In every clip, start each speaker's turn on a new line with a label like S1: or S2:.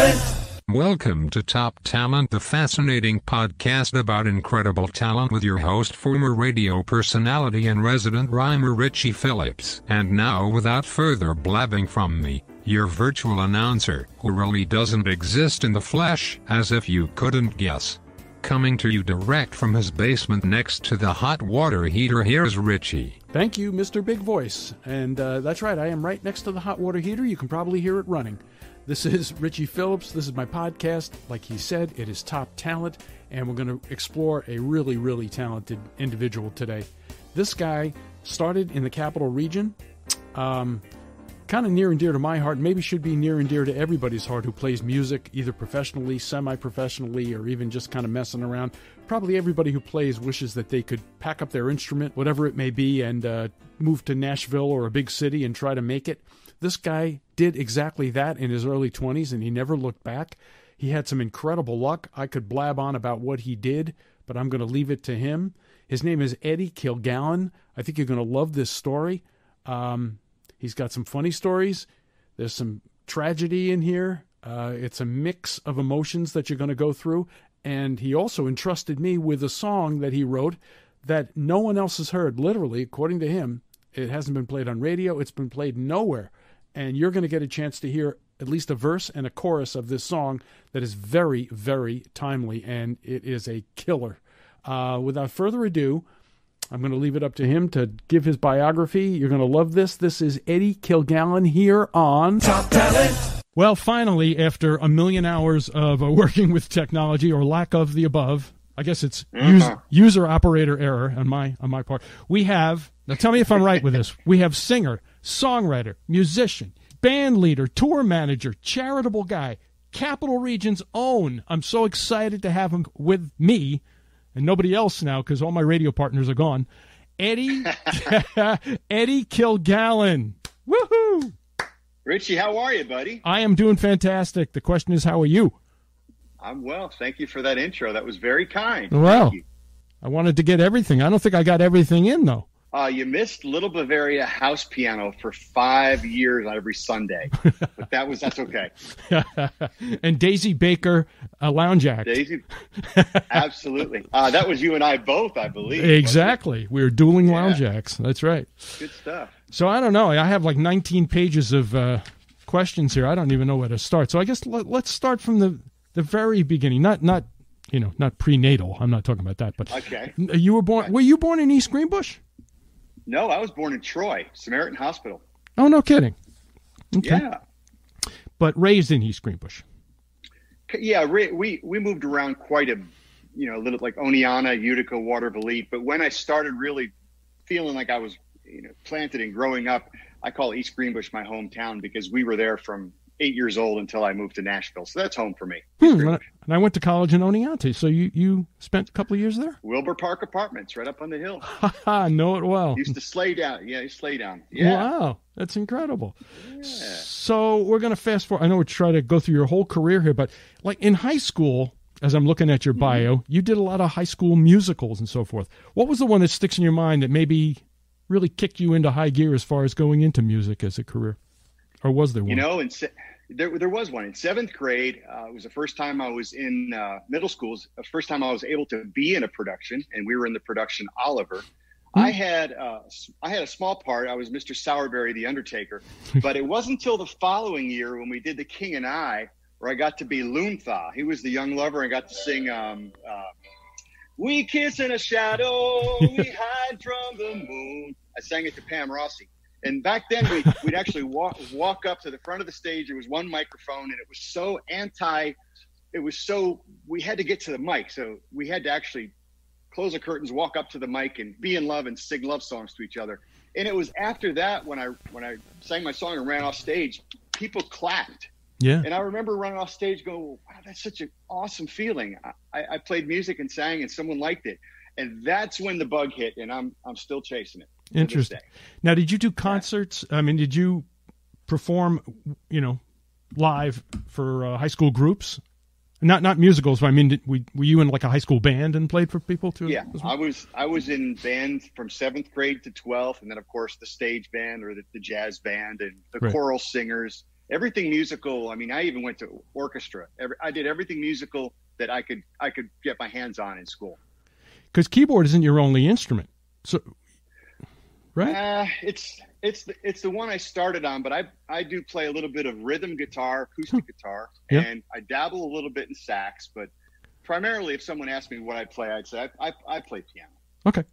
S1: Talent.
S2: Welcome to Top Talent, the fascinating podcast about incredible talent with your host, former radio personality and resident rhymer Richie Phillips. And now, without further blabbing from me, your virtual announcer, who really doesn't exist in the flesh, as if you couldn't guess. Coming to you direct from his basement next to the hot water heater, here's Richie.
S3: Thank you, Mr. Big Voice. And that's right, I am right next to the hot water heater. You can probably hear it running. This is Richie Phillips. This is my podcast. Like he said, it is Top Talent, and we're going to explore a really, really talented individual today. This guy started in the Capital Region, kind of near and dear to my heart, maybe should be near and dear to everybody's heart who plays music, either professionally, semi-professionally, or even just kind of messing around. Probably everybody who plays wishes that they could pack up their instrument, whatever it may be, and move to Nashville or a big city and try to make it. This guy did exactly that in his early 20s, and he never looked back. He had some incredible luck. I could blab on about what he did, but I'm going to leave it to him. His name is Eddie Kilgallen. I think you're going to love this story. He's got some funny stories. There's some tragedy in here. It's a mix of emotions that you're going to go through. And he also entrusted me with a song that he wrote that no one else has heard. Literally, according to him, it hasn't been played on radio. It's been played nowhere. And you're going to get a chance to hear at least a verse and a chorus of this song that is very, very timely, and it is a killer. Without further ado, I'm going to leave it up to him to give his biography. You're going to love this. This is Eddie Kilgallen here on
S1: Top Talent.
S3: Well, finally, after a million hours of working with technology, or lack of the above, I guess it's user operator error on my part. We have, now tell me if I'm right with this, we have singer, songwriter, musician, band leader, tour manager, charitable guy, Capital Region's own. I'm so excited to have him with me, and nobody else now because all my radio partners are gone. Eddie Kilgallen. Woohoo!
S4: Richie, how are you, buddy?
S3: I am doing fantastic. The question is, how are you?
S4: I'm well. Thank you for that intro. That was very kind.
S3: Well, I wanted to get everything. I don't think I got everything in, though.
S4: You missed Little Bavaria house piano for 5 years on every Sunday, but that's okay.
S3: And Daisy Baker, a lounge act.
S4: Daisy, absolutely. That was you and I both, I believe.
S3: Exactly. We were dueling lounge acts. That's right.
S4: Good stuff.
S3: So I don't know. I have like 19 pages of questions here. I don't even know where to start. So I guess let's start from the very beginning. Not prenatal. I'm not talking about that. But
S4: okay.
S3: You were born. Were you born in East Greenbush?
S4: No, I was born in Troy, Samaritan Hospital.
S3: Oh, no kidding. Okay.
S4: Yeah.
S3: But raised in East Greenbush.
S4: Yeah, we moved around quite a little, like Oneonta, Utica, Waterville. But when I started really feeling like I was planted and growing up, I call East Greenbush my hometown because we were there from 8 years old until I moved to Nashville. So that's home for me.
S3: And I went to college in Oneonta. So you spent a couple of years there?
S4: Wilbur Park Apartments, right up on the hill.
S3: I know it well.
S4: Used to sleigh down. Yeah, sleigh down. Yeah.
S3: Wow, that's incredible.
S4: Yeah.
S3: So we're going to fast forward. I know we're trying to go through your whole career here, but like in high school, as I'm looking at your bio, you did a lot of high school musicals and so forth. What was the one that sticks in your mind that maybe really kicked you into high gear as far as going into music as a career? Or was there one?
S4: There was one. In seventh grade, it was the first time I was in middle school. The first time I was able to be in a production, and we were in the production Oliver. I had a small part. I was Mr. Sowerberry, the Undertaker. But it wasn't until the following year when we did The King and I, where I got to be Luntha. He was the young lover, and got to sing "We Kiss in a Shadow, We Hide from the Moon." I sang it to Pam Rossi. And back then, we'd actually walk up to the front of the stage. There was one microphone, and it was so we had to get to the mic. So we had to actually close the curtains, walk up to the mic, and be in love and sing love songs to each other. And it was after that, when I sang my song and ran off stage, people clapped.
S3: Yeah.
S4: And I remember running off stage going, wow, that's such an awesome feeling. I played music and sang, and someone liked it. And that's when the bug hit, and I'm still chasing it.
S3: Interesting. Now, did you do concerts? I mean, did you perform, live for high school groups? Not musicals, but I mean, were you in like a high school band and played for people too?
S4: Yeah, I was in bands from 7th grade to 12th, and then of course the stage band or the jazz band and the choral singers. everything musical. I mean, I even went to orchestra. I did everything musical that I could get my hands on in school.
S3: Because keyboard isn't your only instrument, so right?
S4: It's the one I started on, but I do play a little bit of rhythm guitar, acoustic guitar,
S3: Yeah.
S4: and I dabble a little bit in sax. But primarily, if someone asked me what I play, I'd say I play piano.
S3: Okay.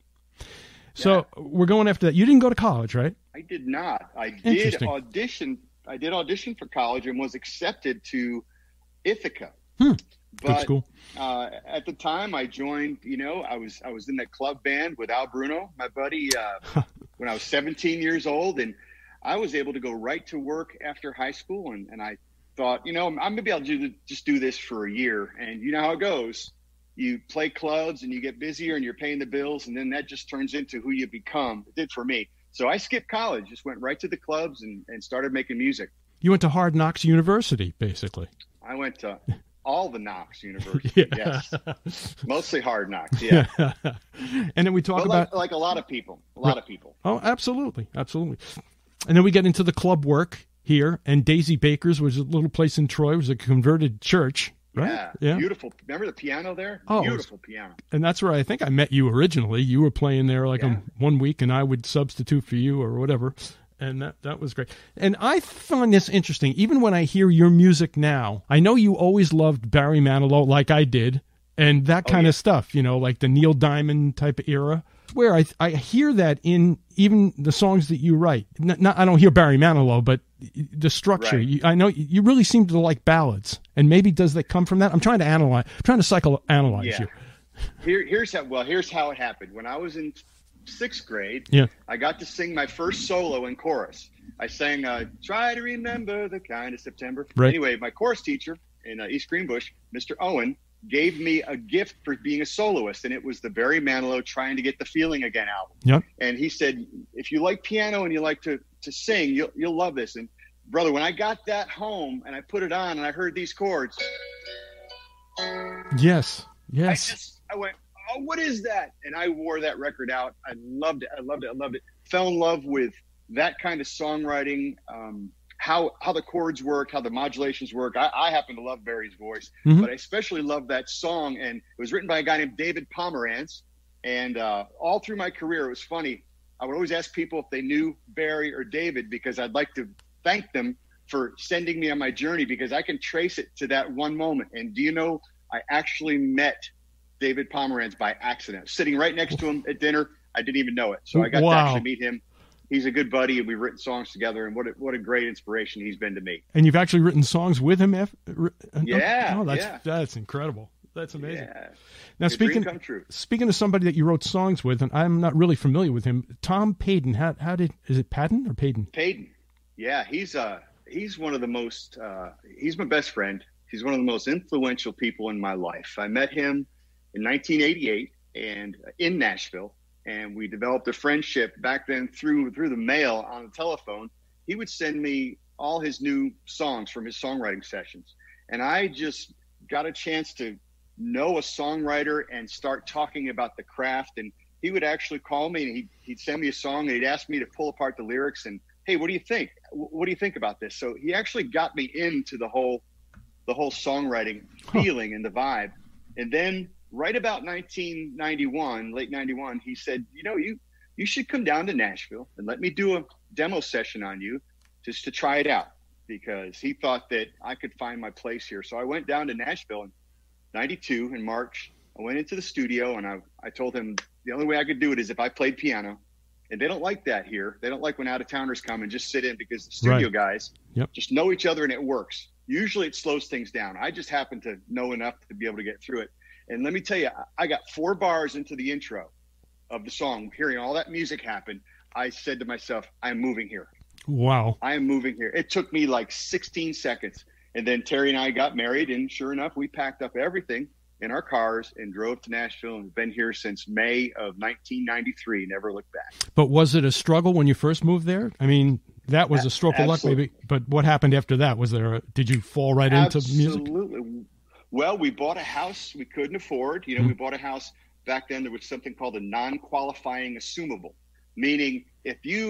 S3: So we're going after that. You didn't go to college, right?
S4: I did not. I did
S3: Interesting.
S4: audition. I did audition for college and was accepted to Ithaca.
S3: Good
S4: But
S3: school.
S4: at the time, I joined. I was in that club band with Al Bruno, my buddy, when I was 17 years old, and I was able to go right to work after high school. And I thought, maybe I'll just do this for a year. And you know how it goes. You play clubs and you get busier and you're paying the bills, and then that just turns into who you become. It did for me. So I skipped college, just went right to the clubs and started making music.
S3: You went to Hard Knocks University, basically.
S4: I went to all the Knocks University,
S3: Yeah.
S4: yes. Mostly Hard Knocks, yeah.
S3: And then we talk about
S4: like a lot of people, a lot of people.
S3: Oh, absolutely, absolutely. And then we get into the club work here, and Daisy Baker's was a little place in Troy. It was a converted church, right?
S4: Yeah, beautiful. Remember the piano there?
S3: Oh,
S4: Beautiful piano.
S3: And that's where I think I met you originally. You were playing there like
S4: Yeah.
S3: 1 week, and I would substitute for you or whatever. And that was great. And I find this interesting. Even when I hear your music now, I know you always loved Barry Manilow like I did, and that kind of stuff, like the Neil Diamond type of era. Where I hear that in even the songs that you write. I don't hear Barry Manilow, but the structure.
S4: Right.
S3: I know you really seem to like ballads. And maybe does that come from that? I'm trying to psychoanalyze you.
S4: Here's how it happened. When I was in 6th grade, I got to sing my first solo in chorus. I sang "Try to Remember the Kind of September."
S3: Right.
S4: Anyway, my chorus teacher in East Greenbush, Mr. Owen, gave me a gift for being a soloist, and it was the Barry Manilow "Trying to Get the Feeling Again" album.
S3: Yep.
S4: And he said, if you like piano and you like to sing, you'll love this. And brother, when I got that home and I put it on and I heard these chords,
S3: Yes.
S4: I went, oh, what is that? And I wore that record out. I loved it. Fell in love with that kind of songwriting, how the chords work, how the modulations work. I happen to love Barry's voice, but I especially love that song. And it was written by a guy named David Pomerantz. And all through my career, it was funny. I would always ask people if they knew Barry or David, because I'd like to thank them for sending me on my journey, because I can trace it to that one moment. And do you know, I actually met David Pomerantz by accident. Sitting right next to him at dinner, I didn't even know it. So I got to actually meet him. He's a good buddy, and we've written songs together, and what a great inspiration he's been to me.
S3: And you've actually written songs with him?
S4: Yeah.
S3: Oh, that's incredible. That's amazing.
S4: Yeah.
S3: Now,
S4: Dream come true.
S3: Speaking of somebody that you wrote songs with, and I'm not really familiar with him, Tom Paden. Is it Padden or Paden?
S4: Paden. Yeah, he's one of the most. He's my best friend. He's one of the most influential people in my life. I met him in 1988 and in Nashville, and we developed a friendship back then through the mail on the telephone. He would send me all his new songs from his songwriting sessions, and I just got a chance to know a songwriter and start talking about the craft. And he would actually call me, and he'd send me a song, and he'd ask me to pull apart the lyrics and, hey, what do you think? What do you think about this? So he actually got me into the whole songwriting feeling and the vibe. And then right about 1991, late 91, he said, you should come down to Nashville and let me do a demo session on you just to try it out, because he thought that I could find my place here. So I went down to Nashville in 92 in March. I went into the studio, and I told him the only way I could do it is if I played piano. And they don't like that here. They don't like when out-of-towners come and just sit in, because the studio guys just know each other and it works. Usually it slows things down. I just happen to know enough to be able to get through it. And let me tell you, I got 4 bars into the intro of the song, hearing all that music happen. I said to myself, I'm moving here.
S3: Wow.
S4: I am moving here. It took me like 16 seconds. And then Terry and I got married, and sure enough, we packed up everything in our cars and drove to Nashville, and been here since May of 1993. Never looked back.
S3: But was it a struggle when you first moved there? I mean, that was a stroke of luck, maybe. But what happened after that? Did you fall right into music?
S4: Absolutely. Well, we bought a house we couldn't afford. We bought a house back then. There was something called a non-qualifying assumable, meaning if you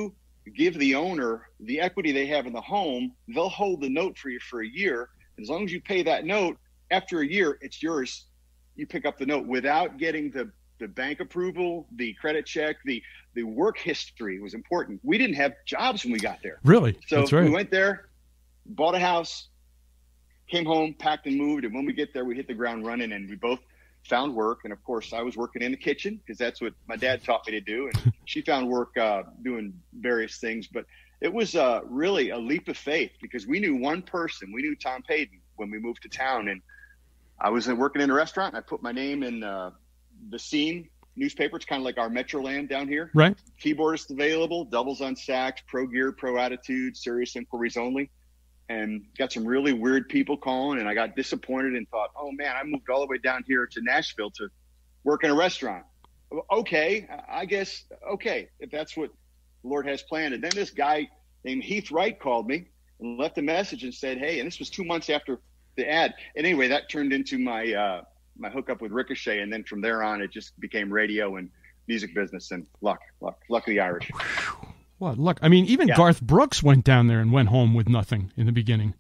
S4: give the owner the equity they have in the home. They'll hold the note for you for a year. As long as you pay that note, after a year, it's yours. You pick up the note without getting the bank approval, the credit check, the work history was important. We didn't have jobs when we got there.
S3: Really?
S4: So
S3: That's right.
S4: We went there, bought a house, came home, packed and moved. And when we get there, we hit the ground running, and we both found work. And of course, I was working in the kitchen because that's what my dad taught me to do. And she found work doing various things. But it was really a leap of faith because we knew one person. We knew Tom Payton when we moved to town. And I was working in a restaurant, and I put my name in the Scene newspaper. It's kind of like our Metroland down here.
S3: Right.
S4: Keyboardist available, doubles on sax, pro gear, pro attitude, serious inquiries only. And got some really weird people calling, and I got disappointed and thought, oh man, I moved all the way down here to Nashville to work in a restaurant. Okay, I guess, okay, if that's what the Lord has planned. And then this guy named Heath Wright called me and left a message and said, hey, and this was 2 months after the ad. And anyway, that turned into my my hookup with Ricochet. And then from there on, it just became radio and music business and luck of the Irish.
S3: What luck. I mean, even Garth Brooks went down there and went home with nothing in the beginning.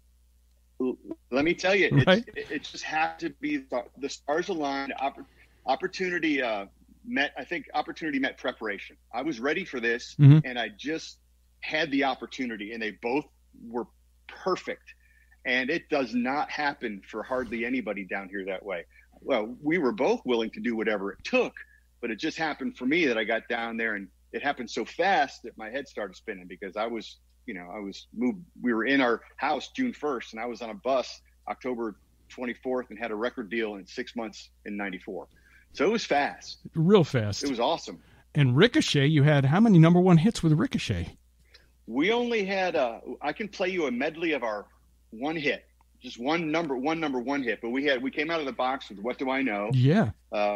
S4: Let me tell you,
S3: right?
S4: it just had to be the stars aligned. Opportunity opportunity met preparation. I was ready for this, and I just had the opportunity, and they both were perfect. And it does not happen for hardly anybody down here that way. Well, we were both willing to do whatever it took, but it just happened for me that I got down there, and it happened so fast that my head started spinning because I was moved. We were in our house June 1st, and I was on a bus October 24th and had a record deal in 6 months in '94. So it was fast.
S3: Real fast.
S4: It was awesome.
S3: And Ricochet, you had how many number one hits with Ricochet?
S4: We only had I can play you a medley of our one hit, just one number one hit. But we came out of the box with "What Do I Know?"
S3: Yeah.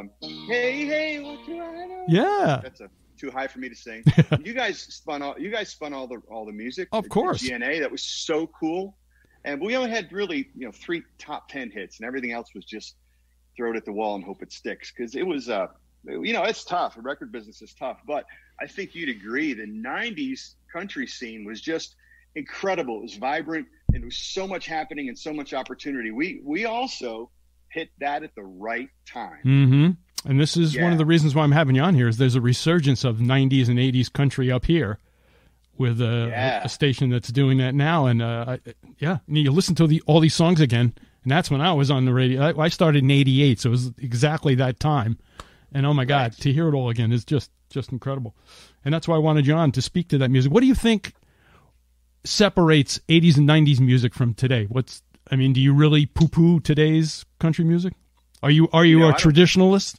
S4: Hey, what do I know?
S3: Yeah.
S4: That's too high for me to sing. You guys spun all the music.
S3: Of course.
S4: GNA, that was so cool. And we only had really 3 top 10 hits, and everything else was just throw it at the wall and hope it sticks. Because it was it's tough. The record business is tough. But I think you'd agree the 90s country scene was just incredible. It was vibrant, and there was so much happening and so much opportunity. We also hit that at the right time.
S3: Mm-hmm. And this is one of the reasons why I'm having you on here is there's a resurgence of 90s and 80s country up here with a station that's doing that now. And you listen to all these songs again, and that's when I was on the radio. I started in '88, so it was exactly that time. And oh my God, to hear it all again is just incredible. And that's why I wanted you on to speak to that music. What do you think separates 80s and 90s music from today? Do you really poo-poo today's country music? Are you a traditionalist?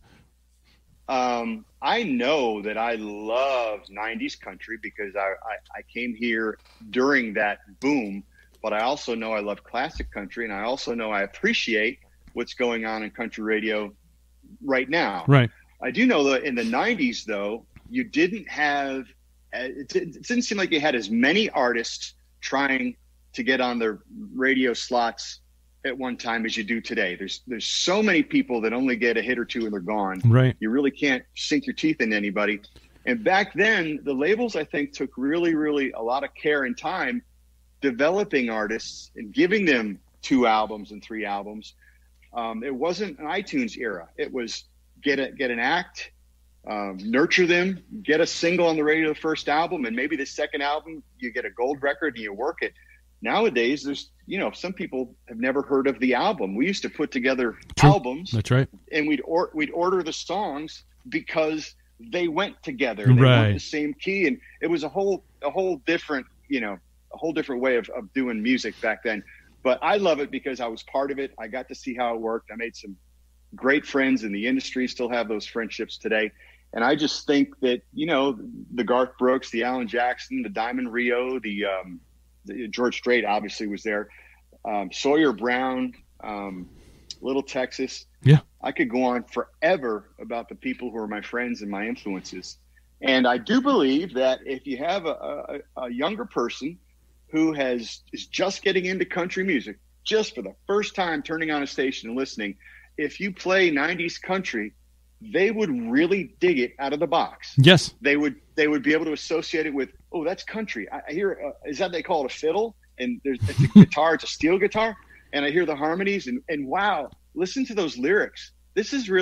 S4: I know that I love 90s country because I came here during that boom, but I also know I love classic country, and I also know I appreciate what's going on in country radio right now.
S3: Right.
S4: I do know that in the 90s, though, you didn't have it didn't seem like you had as many artists trying to get on the radio slots at one time as you do today. There's so many people that only get a hit or two and they're gone.
S3: Right.
S4: You really can't sink your teeth into anybody. And back then, the labels, I think, took really, really a lot of care and time developing artists and giving them 2 albums and 3 albums. It wasn't an iTunes era. It was get an act, nurture them, get a single on the radio the first album, and maybe the second album you get a gold record and you work it. Nowadays, there's, some people have never heard of the album. We used to put together albums.
S3: That's right.
S4: And we'd order the songs because they went together. They weren't the same key. And it was a whole different, a whole different way of doing music back then. But I love it because I was part of it. I got to see how it worked. I made some great friends in the industry, still have those friendships today. And I just think that, the Garth Brooks, the Alan Jackson, the Diamond Rio, the George Strait obviously was there. Sawyer Brown, Little Texas.
S3: Yeah.
S4: I could go on forever about the people who are my friends and my influences. And I do believe that if you have a younger person who is just getting into country music, just for the first time turning on a station and listening, if you play 90s country, they would really dig it out of the box.
S3: Yes.
S4: They would be able to associate it with, oh, that's country. I hear, is that they call it a fiddle? And it's a guitar, it's a steel guitar. And I hear the harmonies and wow, listen to those lyrics. This is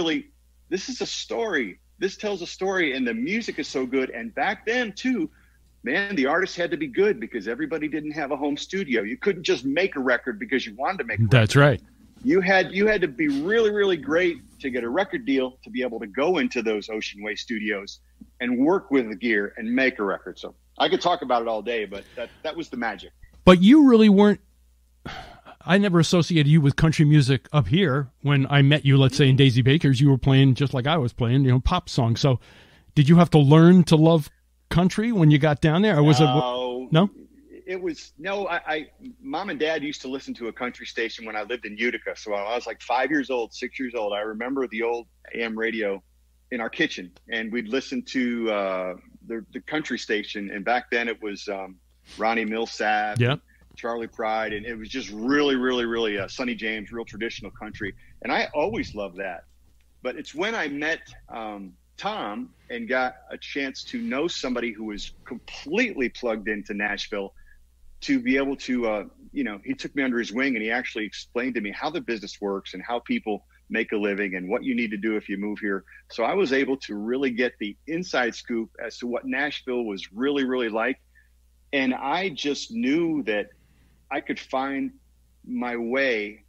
S4: a story. This tells a story, and the music is so good. And back then too, man, the artist had to be good because everybody didn't have a home studio. You couldn't just make a record because you wanted to make a record.
S3: That's right.
S4: You had to be really, really great to get a record deal to be able to go into those Ocean Way studios and work with the gear and make a record. So I could talk about it all day, but that was the magic.
S3: But you really weren't. I never associated you with country music up here. When I met you, let's say in Daisy Baker's, you were playing just like I was playing, pop songs. So did you have to learn to love country when you got down there? Or was no?
S4: It was no. Mom and Dad used to listen to a country station when I lived in Utica. So I was like 5 years old, 6 years old. I remember the old AM radio in our kitchen, and we'd listen to the country station. And back then it was Ronnie Millsap,
S3: yeah,
S4: Charlie Pride, and it was just really, really, really Sonny James, real traditional country. And I always loved that. But it's when I met Tom and got a chance to know somebody who was completely plugged into Nashville, to be able to, he took me under his wing and he actually explained to me how the business works and how people make a living and what you need to do if you move here. So I was able to really get the inside scoop as to what Nashville was really, really like. And I just knew that I could find my way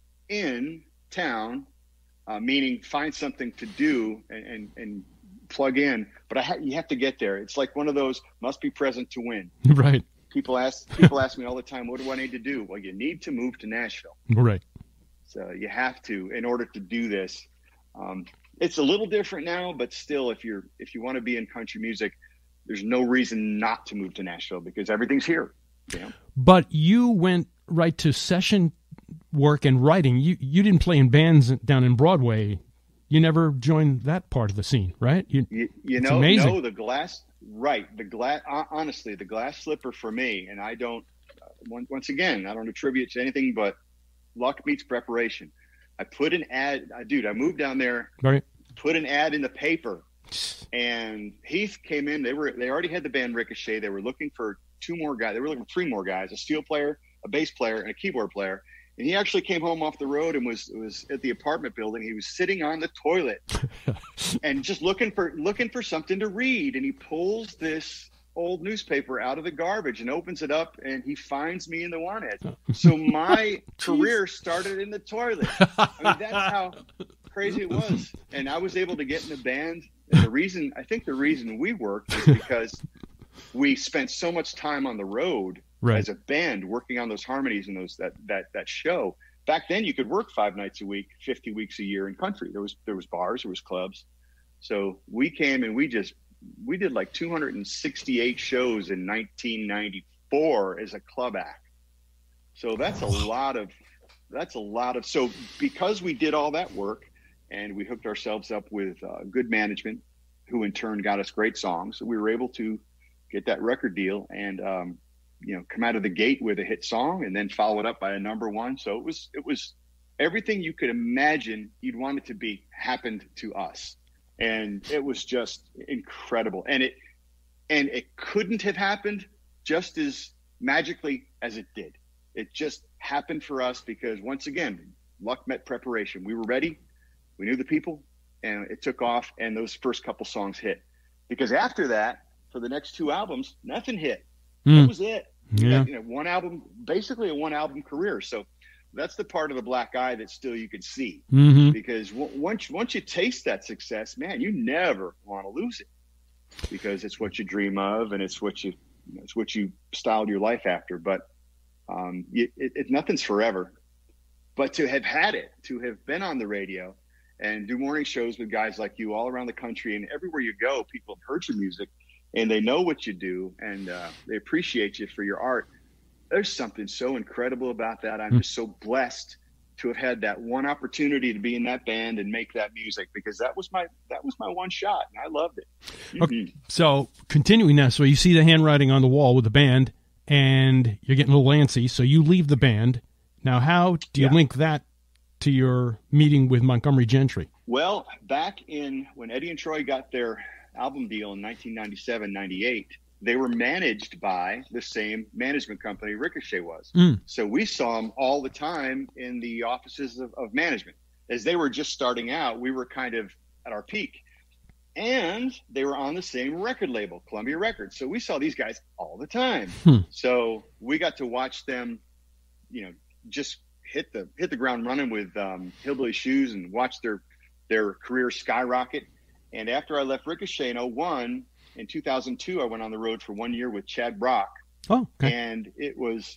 S4: in town, meaning find something to do and plug in. But you have to get there. It's like one of those must be present to win.
S3: Right.
S4: People ask me all the time, what do I need to do? Well, you need to move to Nashville.
S3: Right.
S4: So you have to, in order to do this. It's a little different now, but still, if you want to be in country music, there's no reason not to move to Nashville because everything's here. Yeah.
S3: But you went right to session work and writing. You didn't play in bands down in Broadway. You never joined that part of the scene, right? It's amazing.
S4: No, the glass. Right. Honestly, the glass slipper for me, and I don't, once again, I don't attribute it to anything but luck meets preparation. I put an ad, I moved down there,
S3: right,
S4: put an ad in the paper, and Heath came in. They already had the band Ricochet. They were looking for 2 more guys. They were looking for 3 more guys, a steel player, a bass player, and a keyboard player. And he actually came home off the road and was at the apartment building. He was sitting on the toilet and just looking for something to read. And he pulls this old newspaper out of the garbage and opens it up, and he finds me in the wanted. So my career started in the toilet. I mean, that's how crazy it was. And I was able to get in the band. And the reason we worked is because we spent so much time on the road. Right. As a band working on those harmonies and that show. Back then you could work 5 nights a week, 50 weeks a year in country. There was bars, there was clubs. So we came and we did like 268 shows in 1994 as a club act. So that's a lot of, so because we did all that work and we hooked ourselves up with good management, who in turn got us great songs, we were able to get that record deal and, come out of the gate with a hit song and then follow it up by a number 1. So it was everything you could imagine you'd want it to be happened to us. And it was just incredible. And it couldn't have happened just as magically as it did. It just happened for us because once again, luck met preparation. We were ready. We knew the people and it took off. And those first couple songs hit because after that, for the next 2 albums, nothing hit. That was it.
S3: Yeah.
S4: One album, basically a 1-album career. So that's the part of the black eye that still you could see because once you taste that success, man, you never want to lose it because it's what you dream of and it's what you styled your life after. But nothing's forever. But to have had it, to have been on the radio and do morning shows with guys like you all around the country and everywhere you go, people have heard your music. And they know what you do, and they appreciate you for your art. There's something so incredible about that. I'm just so blessed to have had that one opportunity to be in that band and make that music because that was my one shot, and I loved it.
S3: Okay. So continuing that, so you see the handwriting on the wall with the band, and you're getting a little antsy, so you leave the band. Now, how do you link that to your meeting with Montgomery Gentry?
S4: Well, back in when Eddie and Troy got their album deal in 1997, 98, they were managed by the same management company Ricochet was. So we saw them all the time in the offices of management. As they were just starting out, we were kind of at our peak. And they were on the same record label, Columbia Records. So we saw these guys all the time. So we got to watch them, just hit the ground running with Hillbilly Shoes and watch their career skyrocket. And after I left Ricochet in 2001, in 2002, I went on the road for 1 year with Chad Brock.
S3: Oh, okay.
S4: And it was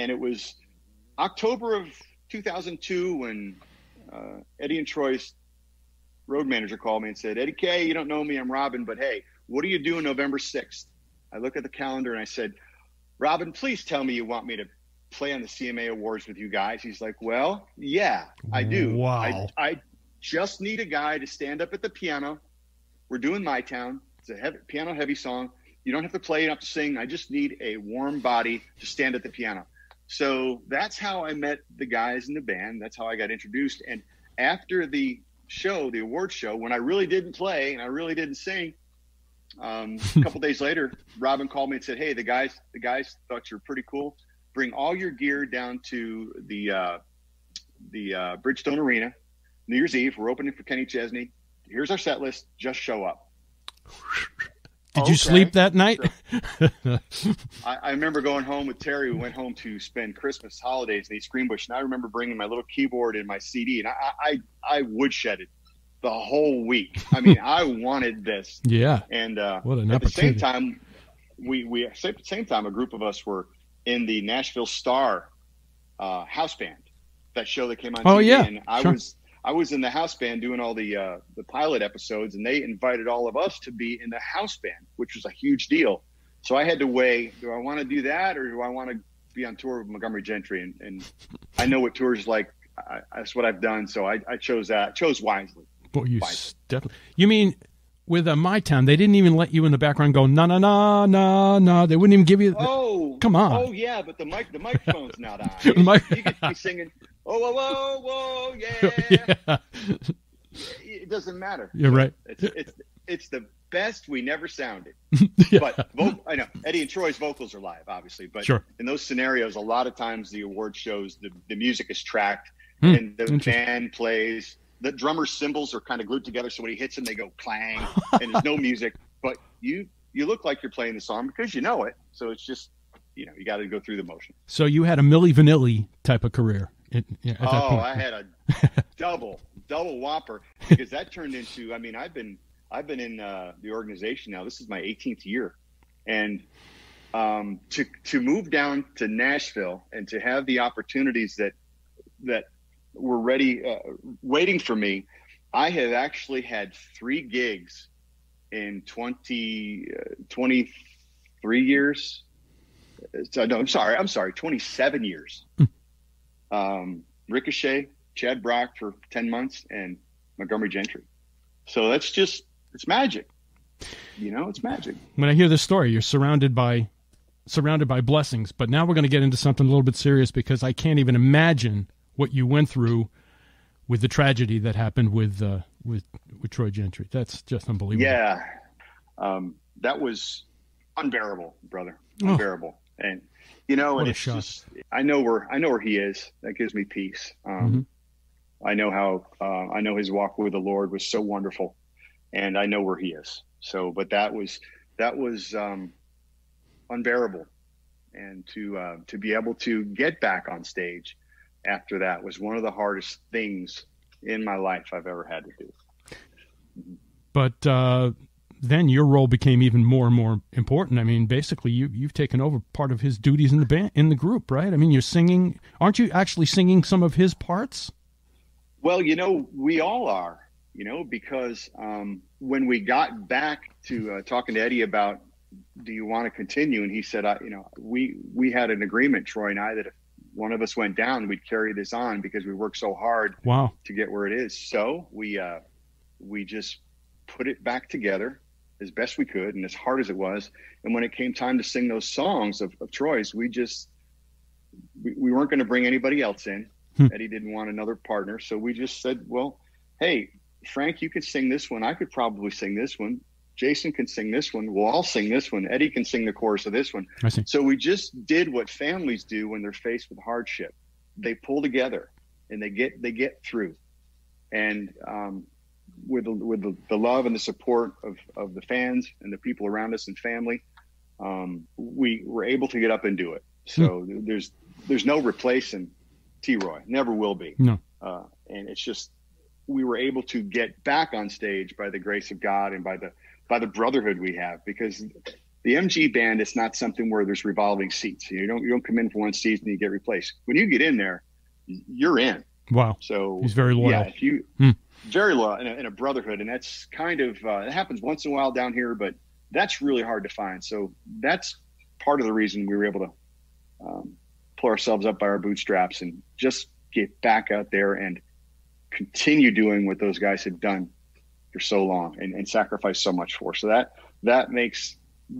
S4: October of 2002 when Eddie and Troy's road manager called me and said, "Eddie K, you don't know me, I'm Robin, but hey, what are you doing November 6th? I look at the calendar and I said, "Robin, please tell me you want me to play on the CMA Awards with you guys." He's like, "Well, yeah, I do.
S3: Wow.
S4: I just need a guy to stand up at the piano. We're doing My Town. It's a piano heavy song. You don't have to play, you don't have to sing. I just need a warm body to stand at the piano." So that's how I met the guys in the band. That's how I got introduced. And after the show, the award show, when I really didn't play and I really didn't sing, a couple days later, Robin called me and said, "Hey, the guys thought you're pretty cool. Bring all your gear down to the Bridgestone Arena, New Year's Eve. We're opening for Kenny Chesney. Here's our set list. Just show up."
S3: Did you sleep that night?
S4: So, I remember going home with Terry. We went home to spend Christmas holidays in East Greenbush, and I remember bringing my little keyboard and my CD, and I woodshedded the whole week. I mean, I wanted this.
S3: Yeah.
S4: And
S3: what an
S4: at the
S3: opportunity.
S4: same time, at the same time, a group of us were in the Nashville Star house band. That show that came on TV.
S3: Oh, yeah.
S4: And
S3: Sure.
S4: I was in the house band doing all the pilot episodes, and they invited all of us to be in the house band, which was a huge deal. So I had to weigh, do I want to do that or do I want to be on tour with Montgomery Gentry? And I know what tours like. That's what I've done. So I chose that. Chose wisely.
S3: Boy, you mean with My Town, they didn't even let you in the background go, "Na, na, na, na, na." They wouldn't even give you. Come on.
S4: Oh, yeah, but the microphone's not on.
S3: The mic-
S4: You could be singing, "Oh, whoa, whoa, whoa, yeah."
S3: Yeah.
S4: It doesn't matter.
S3: You're right.
S4: It's the best we never sounded.
S3: Yeah.
S4: But I know Eddie and Troy's vocals are live, obviously. But
S3: Sure.
S4: in those scenarios, a lot of times the award shows, the music is tracked and the band plays. The drummer's cymbals are kind of glued together, so when he hits them, they go clang, and there's no music. But you look like you're playing the song because you know it. So it's just, you got to go through the motion.
S3: So you had a Milli Vanilli type of career. At that point.
S4: I had a double whopper because that turned into. I mean, I've been in the organization now. This is my 18th year, and to move down to Nashville and to have the opportunities that were ready, waiting for me. I have actually had 3 gigs in 23 years. So, no, I'm sorry, 27 years. Ricochet, Chad Brock for 10 months, and Montgomery Gentry. So that's just, it's magic. It's magic.
S3: When I hear this story, you're surrounded by blessings. But now we're going to get into something a little bit serious because I can't even imagine what you went through with the tragedy that happened with Troy Gentry. That's just unbelievable.
S4: Yeah. That was unbearable, brother. Unbearable. And and it's just, I know where he is. That gives me peace. I know I know his walk with the Lord was so wonderful, and I know where he is. So, but that was unbearable. And to be able to get back on stage after that was one of the hardest things in my life I've ever had to do.
S3: But then your role became even more and more important. I mean, basically, you've taken over part of his duties in the band, in the group, right? I mean, you're singing. Aren't you actually singing some of his parts?
S4: Well, we all are. Because when we got back to talking to Eddie about, do you want to continue? And he said, we had an agreement, Troy and I, that if one of us went down, we'd carry this on because we worked so hard to get where it is. So we just put it back together as best we could and as hard as it was. And when it came time to sing those songs of Troy's, we weren't going to bring anybody else in. Eddie didn't want another partner. So we just said, well, hey, Frank, you could sing this one. I could probably sing this one. Jason can sing this one. We'll all sing this one. Eddie can sing the chorus of this one.
S3: I see.
S4: So we just did what families do when they're faced with hardship. They pull together and they get through. And with the love and the support of the fans and the people around us and family, we were able to get up and do it. So there's no replacing T-Roy. Never will be.
S3: No.
S4: And it's just, we were able to get back on stage by the grace of God and by the brotherhood we have, because the MG band is not something where there's revolving seats. You don't come in for one season and you get replaced. When you get in there, you're in.
S3: Wow.
S4: So
S3: he's very loyal.
S4: Yeah, very loyal in a brotherhood, and that's kind of it happens once in a while down here, but that's really hard to find. So that's part of the reason we were able to pull ourselves up by our bootstraps and just get back out there and continue doing what those guys had done for so long and sacrificed so much for. So that makes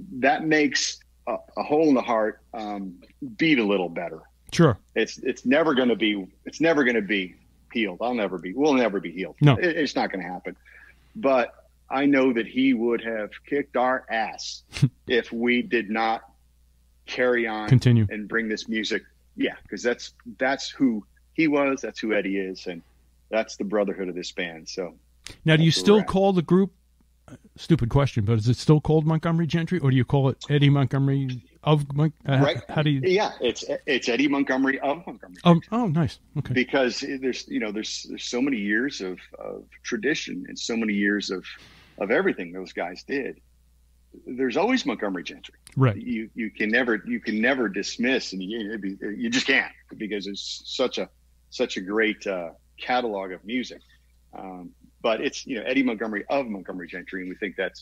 S4: a hole in the heart beat a little better.
S3: Sure.
S4: It's never going to be healed. We'll never be healed.
S3: No,
S4: it's not going to happen. But I know that he would have kicked our ass if we did not carry on,
S3: continue,
S4: and bring this music. Yeah. Cause that's who he was. That's who Eddie is. And that's the brotherhood of this band. So
S3: now, do you still call the group, stupid question, but is it still called Montgomery Gentry, or do you call it Eddie Montgomery of
S4: right?
S3: How do you?
S4: Yeah, it's Eddie Montgomery of Montgomery.
S3: Oh, nice. Okay.
S4: Because there's so many years of tradition and so many years of everything those guys did. There's always Montgomery Gentry.
S3: Right.
S4: You can never dismiss, and you just can't, because it's such a great catalog of music. But it's Eddie Montgomery of Montgomery Gentry, and we think that's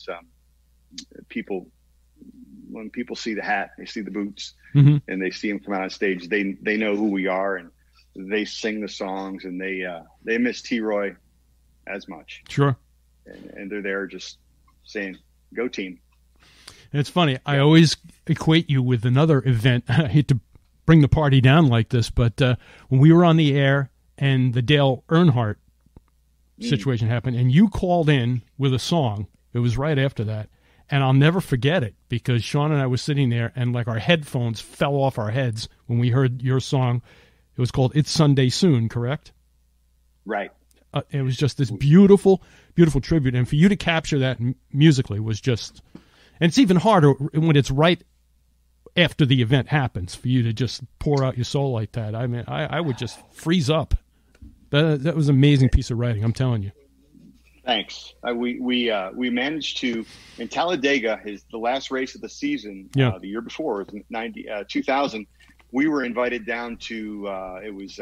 S4: when people see the hat, they see the boots, and they see him come out on stage, they know who we are, and they sing the songs, and they miss T-Roy as much.
S3: Sure.
S4: And they're there just saying, "Go team."
S3: And it's funny. I always equate you with another event. I hate to bring the party down like this, but when we were on the air and the Dale Earnhardt situation happened, and you called in with a song, it was right after that, and I'll never forget it, because Sean and I were sitting there, and like our headphones fell off our heads when we heard your song. It was called "It's Sunday Soon," correct?
S4: Right.
S3: It was just this beautiful, beautiful tribute, and for you to capture that musically was just, and it's even harder when it's right after the event happens for you to just pour out your soul like that. I mean, I would just freeze up. That was an amazing piece of writing, I'm telling you.
S4: Thanks. We managed to, in Talladega, the last race of the season, the year before, 2000. We were invited down to it was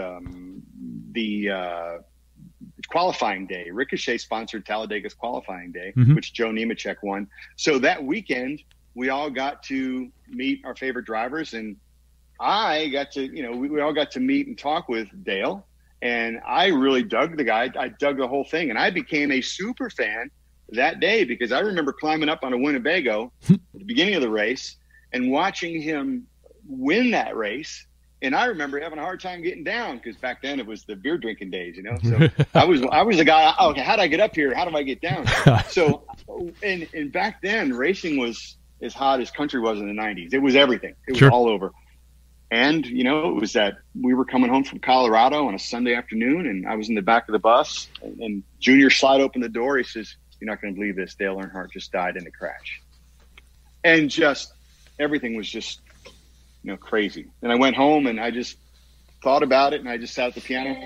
S4: the qualifying day. Ricochet sponsored Talladega's qualifying day, which Joe Nemechek won. So that weekend, we all got to meet our favorite drivers, and I got to, we all got to meet and talk with Dale. And I really dug the guy. I dug the whole thing. And I became a super fan that day, because I remember climbing up on a Winnebago at the beginning of the race and watching him win that race. And I remember having a hard time getting down, because back then it was the beer drinking days, So I was the guy, okay, how do I get up here? How do I get down? So, and back then racing was as hot as country was in the 90s. It was everything. It was all over. And, it was that we were coming home from Colorado on a Sunday afternoon, and I was in the back of the bus, and Junior slide opened the door. He says, "You're not going to believe this. Dale Earnhardt just died in a crash." And just everything was just, crazy. And I went home and I just thought about it, and I just sat at the piano.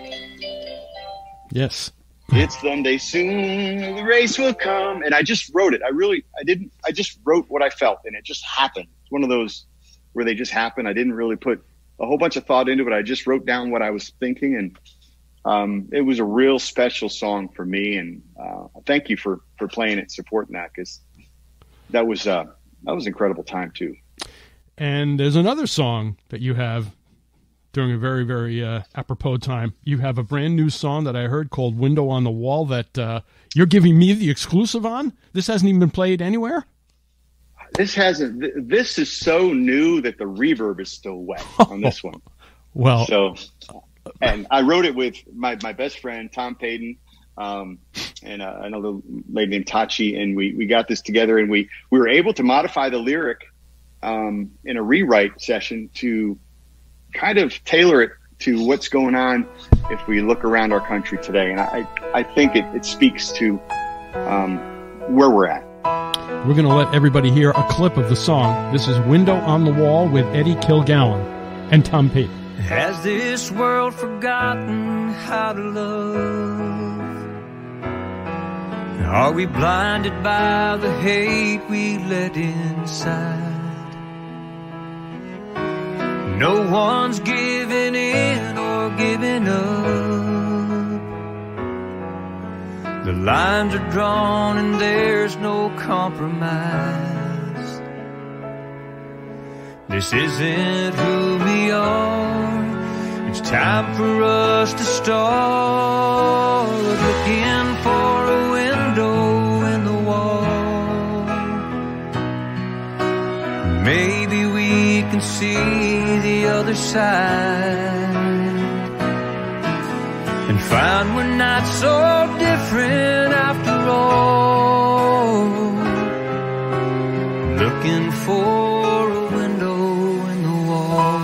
S3: Yes.
S4: It's Sunday soon, the race will come. And I just wrote it. I just wrote what I felt, and it just happened. It's one of those where they just happen. I didn't really put a whole bunch of thought into it. I just wrote down what I was thinking, and it was a real special song for me. And thank you for playing it, supporting that, because that was an incredible time too.
S3: And there's another song that you have during a very, very apropos time. You have a brand new song that I heard called "Window on the Wall" that you're giving me the exclusive on. This hasn't even been played anywhere. This
S4: is so new that the reverb is still wet on this one.
S3: Well,
S4: and I wrote it with my best friend, Tom Payton. and a little lady named Tachi, and we got this together, and we were able to modify the lyric in a rewrite session to kind of tailor it to what's going on if we look around our country today. And I think it speaks to where we're at.
S3: We're going to let everybody hear a clip of the song. This is Window on the Wall with Eddie Kilgallen and Tom P.
S1: Has this world forgotten how to love? Are we blinded by the hate we let inside? No one's giving in or giving up. The lines are drawn and there's no compromise. This isn't who we are. It's time for us to start looking for a window in the wall. Maybe we can see the other side and find we're not so different after all. Looking for a window in the wall.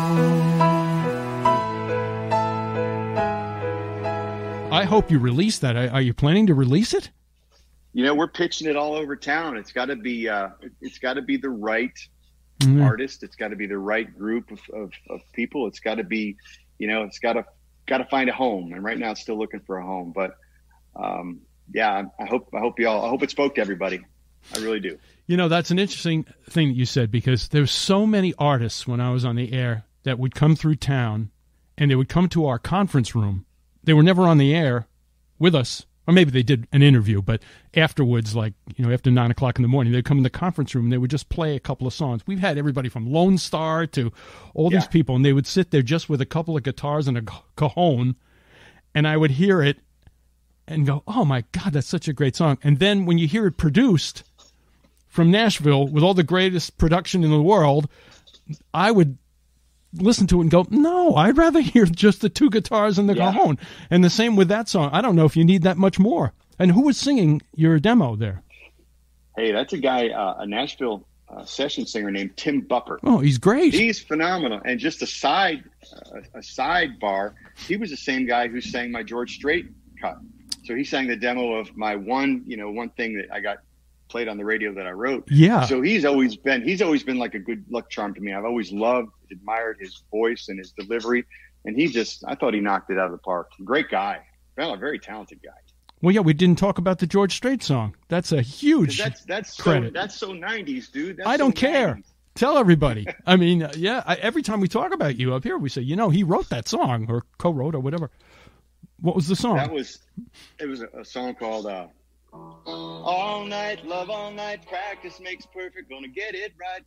S3: I hope you release that. Are you planning to release it?
S4: We're pitching it all over town. It's got to be the right artist. It's got to be the right group of people. It's got to be, it's got to find a home. And right now it's still looking for a home. But I hope it spoke to everybody. I really do.
S3: That's an interesting thing that you said, because there's so many artists when I was on the air that would come through town and they would come to our conference room. They were never on the air with us. Or maybe they did an interview, but afterwards, after 9 o'clock in the morning, they'd come in the conference room and they would just play a couple of songs. We've had everybody from Lone Star to all these people, and they would sit there just with a couple of guitars and a cajon, and I would hear it and go, oh my God, that's such a great song. And then when you hear it produced from Nashville with all the greatest production in the world, I would listen to it and go, no, I'd rather hear just the two guitars and the cajon. And the same with that song. I don't know if you need that much more. And who was singing your demo there?
S4: Hey, that's a guy, a Nashville session singer named Tim Bupper.
S3: Oh, he's great.
S4: He's phenomenal. And just a sidebar, he was the same guy who sang my George Strait cut. So he sang the demo of my one thing that I got played on the radio that I wrote.
S3: Yeah.
S4: So he's always been like a good luck charm to me. I've always admired his voice and his delivery. And I thought he knocked it out of the park. Great guy. Well, a very talented guy.
S3: Well, yeah, we didn't talk about the George Strait song. That's a huge credit.
S4: That's so 90s, dude.
S3: I don't care. 90s. Tell everybody. I mean, every time we talk about you up here, we say, he wrote that song or co-wrote or whatever. What was the song?
S4: It was a song called All Night, Love All Night, Practice Makes Perfect, Gonna Get It Right,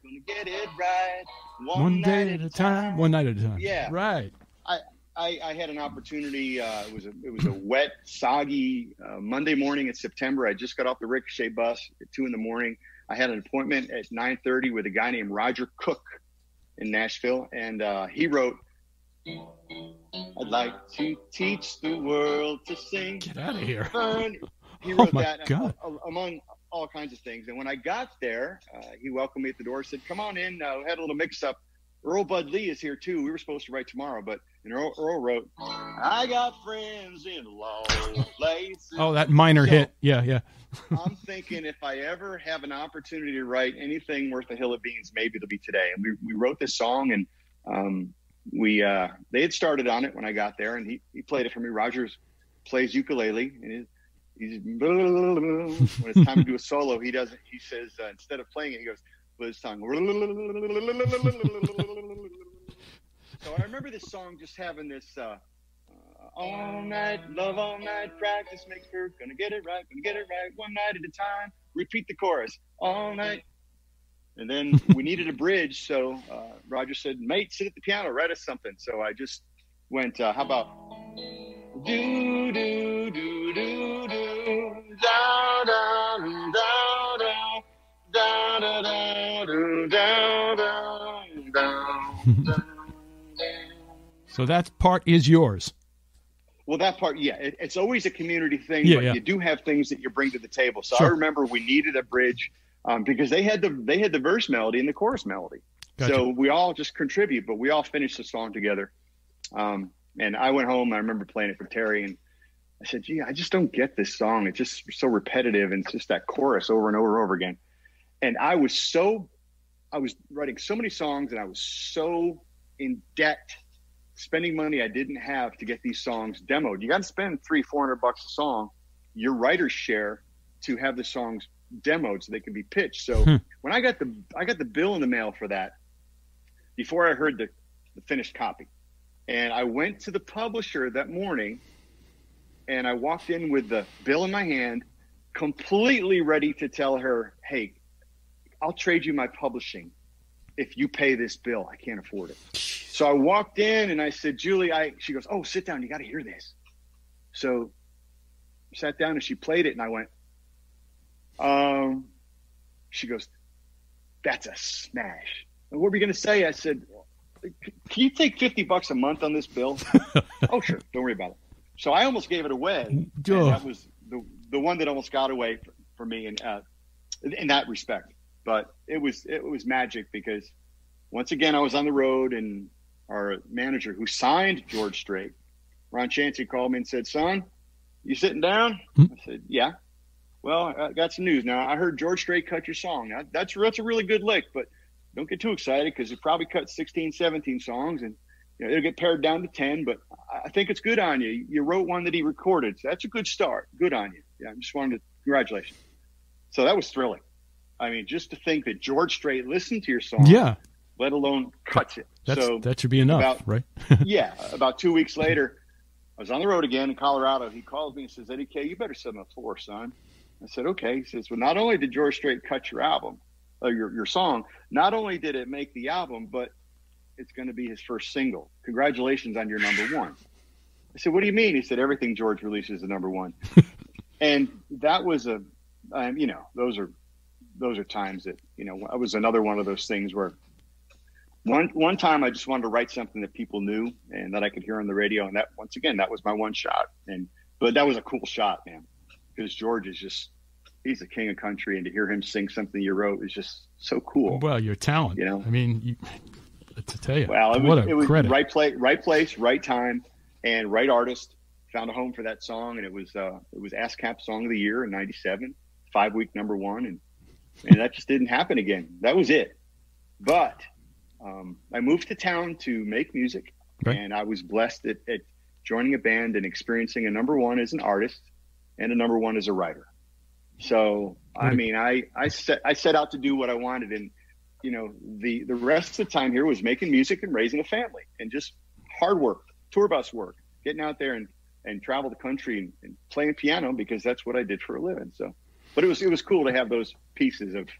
S4: One Night at a Time.
S3: One night at a time.
S4: Yeah.
S3: Right.
S4: I had an opportunity. It was a wet, soggy Monday morning in September. I just got off the Ricochet bus at 2 a.m. I had an appointment at 9:30 with a guy named Roger Cook in Nashville, and he wrote, I'd like to teach the world to sing.
S3: Get out of here.
S4: He wrote
S3: God.
S4: Among all kinds of things. And when I got there, he welcomed me at the door, said, come on in. We had a little mix-up. Earl Bud Lee is here, too. We were supposed to write tomorrow, but Earl wrote, I got friends in low places.
S3: Oh, that minor hit. Yeah.
S4: I'm thinking if I ever have an opportunity to write anything worth a hill of beans, maybe it'll be today. And we wrote this song, and they had started on it when I got there, and he played it for me. Rogers plays ukulele, and when it's time to do a solo, he says, instead of playing it, he goes, with his tongue. So I remember this song just having this, all night, love all night, practice makes perfect, gonna get it right, one night at a time, repeat the chorus, all night. And then we needed a bridge, so Roger said, mate, sit at the piano, write us something. So I just went, how about, do, do, do, do, do, down, down, down, down. Da, da, da, da, da, da, da, da.
S3: So that part is yours.
S4: Well, that part, yeah, it's always a community thing,
S3: Yeah,
S4: but
S3: yeah.
S4: you do have things that you bring to the table. So
S3: Sure.
S4: I remember we needed a bridge because they had the verse melody and the chorus melody.
S3: Gotcha.
S4: So we all just contribute, but we all finished the song together. And I went home. I remember playing it for Terry, and I said, "Gee, I just don't get this song. It's just so repetitive, and it's just that chorus over and over and over again." And I was writing so many songs, and I was so in debt, spending money I didn't have to get these songs demoed. You got to spend $300-400 a song, your writer's share, to have the songs demoed so they can be pitched. So when I got the bill in the mail for that, before I heard the finished copy, and I went to the publisher that morning, and I walked in with the bill in my hand, completely ready to tell her, "Hey, I'll trade you my publishing if you pay this bill. I can't afford it." So I walked in and I said, "Julie," she goes, "Oh, sit down. You got to hear this." So I sat down and she played it, and I went, she goes, "That's a smash." And what were you going to say? I said, "Can you take $50 a month on this bill?" "Oh, sure. Don't worry about it." So I almost gave it away. And that was the one that almost got away for me in that respect. But it was magic because once again, I was on the road, and our manager who signed George Strait, Ron Chancey, called me and said, "Son, you sitting down?" I said, "Yeah." "Well, I got some news now. I heard George Strait cut your song. Now, that's a really good lick, but don't get too excited because it probably cut 16, 17 songs, and it'll get pared down to 10, but I think it's good on you. You wrote one that he recorded, so that's a good start. Good on you." Yeah, I just wanted to congratulations. So that was thrilling. I mean, just to think that George Strait listened to your song,
S3: Yeah.
S4: let alone cuts it.
S3: That should be enough, right?
S4: Yeah. About 2 weeks later, I was on the road again in Colorado. He calls me and says, "Eddie K, you better set him up for, son." I said, "Okay." He says, "Well, not only did George Strait cut your album, or your song, not only did it make the album, but it's going to be his first single. Congratulations on your number one." I said, "What do you mean?" He said, "Everything George releases is number one." And that was those are times that, I was another one of those things where one time I just wanted to write something that people knew and that I could hear on the radio. And that, once again, that was my one shot. But that was a cool shot, man, because George he's the king of country, and to hear him sing something you wrote is just so cool.
S3: Well, your talent. I mean, to tell you,
S4: well, it was
S3: credit.
S4: right place, right time, and right artist. Found a home for that song, and it was ASCAP Song of the Year in '97, 5-week number one, and that just didn't happen again. That was it. But I moved to town to make music, and I was blessed at joining a band and experiencing a number one as an artist and a number one as a writer. So, I mean, I set out to do what I wanted, and the rest of the time here was making music and raising a family, and just hard work, tour bus work, getting out there and travel the country and playing piano, because that's what I did for a living. So, but it was cool to have those pieces of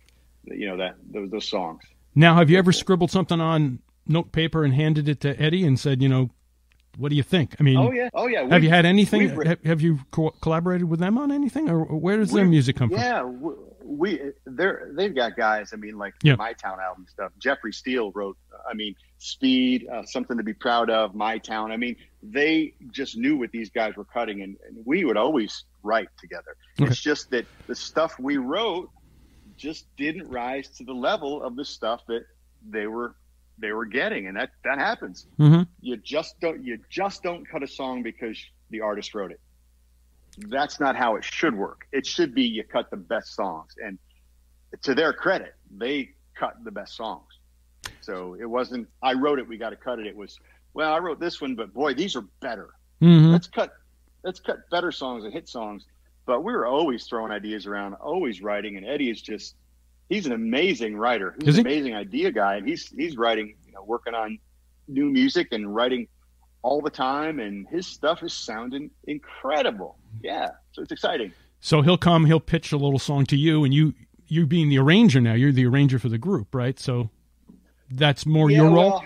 S4: those songs.
S3: Now, have you ever scribbled something on note paper and handed it to Eddie and said, what do you think? I mean,
S4: oh yeah.
S3: Have you had anything? Have you collaborated with them on anything, or where does their music come from?
S4: Yeah, they've got guys. I mean, like My Town album stuff. Jeffrey Steele wrote. I mean, Speed, Something to Be Proud of, My Town. I mean, they just knew what these guys were cutting, and we would always write together. Okay. It's just that the stuff we wrote just didn't rise to the level of the stuff that they were getting, and that happens. Mm-hmm. You just don't cut a song because the artist wrote it. That's not how it should work. It should be you cut the best songs, and to their credit, they cut the best songs. So it wasn't I wrote it, we got to cut it. It was, well, I wrote this one, but boy, these are better. Mm-hmm. Let's cut better songs and hit songs. But we were always throwing ideas around, always writing, and Eddie is he's an amazing writer. He's an amazing idea guy, and he's writing, working on new music and writing all the time, and his stuff is sounding incredible. Yeah, so it's exciting. So
S3: he'll pitch a little song to you, and you being the arranger now, you're the arranger for the group, right? So that's more your role.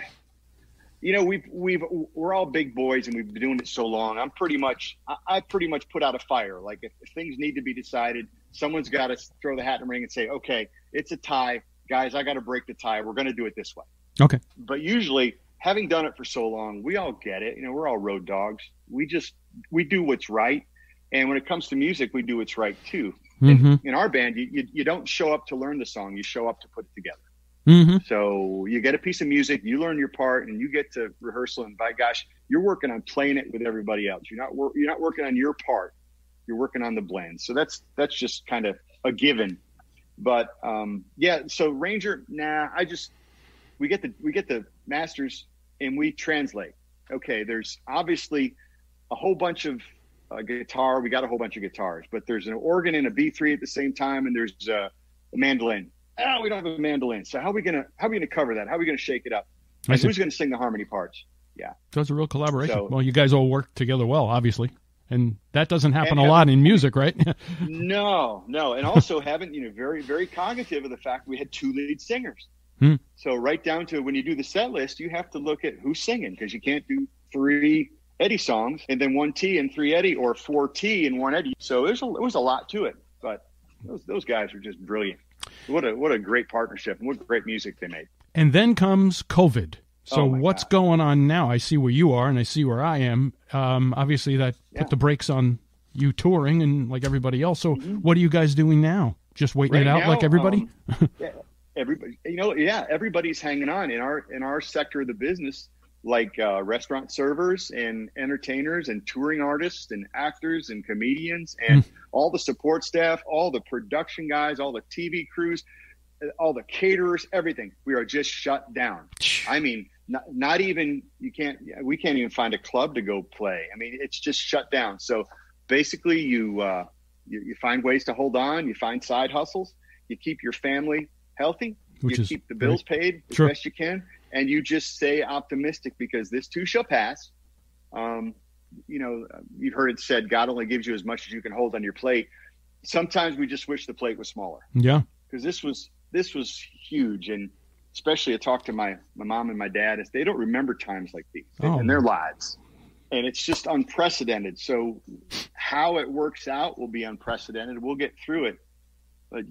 S4: We're all big boys, and we've been doing it so long. I pretty much put out a fire. Like if things need to be decided, someone's got to throw the hat in the ring and say, "Okay, it's a tie, guys. I got to break the tie. We're going to do it this way."
S3: Okay.
S4: But usually having done it for so long, we all get it. We're all road dogs. We do what's right. And when it comes to music, we do what's right too. In our band, you don't show up to learn the song. You show up to put it together. So you get a piece of music, you learn your part, and you get to rehearsal. And by gosh, you're working on playing it with everybody else. You're not working on your part. You're working on the blend. So that's just kind of a given. But so Ranger, we get the masters and we translate. Okay, there's obviously a whole bunch of guitar. We got a whole bunch of guitars, but there's an organ and a B3 at the same time, and there's a mandolin. Oh, we don't have a mandolin. So how are we gonna cover that? How are we gonna shake it up? And who's gonna sing the harmony parts? Yeah.
S3: So it's a real collaboration. So, well, you guys all work together well, obviously. And that doesn't happen a lot in music, right?
S4: No. And also having, very, very cognitive of the fact we had 2 lead singers. So right down to when you do the set list, you have to look at who's singing, because you can't do 3 Eddie songs and then 1 T and 3 Eddie, or 4 T and 1 Eddie. So it was a lot to it, but those guys are just brilliant. What a great partnership, and what great music they made. And
S3: then comes COVID. So what's going on now? I see where you are and I see where I am. Obviously that put the brakes on you touring and like everybody else. So what are you guys doing now? Just waiting it out now, like everybody?
S4: Everybody, everybody's hanging on in our sector of the business, like restaurant servers and entertainers and touring artists and actors and comedians and all the support staff, all the production guys, all the TV crews, all the caterers, everything. We are just shut down. I mean, not even, we can't even find a club to go play. I mean, it's just shut down. So basically you find ways to hold on, you find side hustles, you keep your family healthy, you keep the bills paid as best you can, and you just stay optimistic, because this too shall pass. You've heard it said, God only gives you as much as you can hold on your plate. Sometimes we just wish the plate was smaller.
S3: Yeah.
S4: Because this was huge. And especially I talked to my mom and my dad, as they don't remember times like these in their lives. And it's just unprecedented. So how it works out will be unprecedented. We'll get through it. But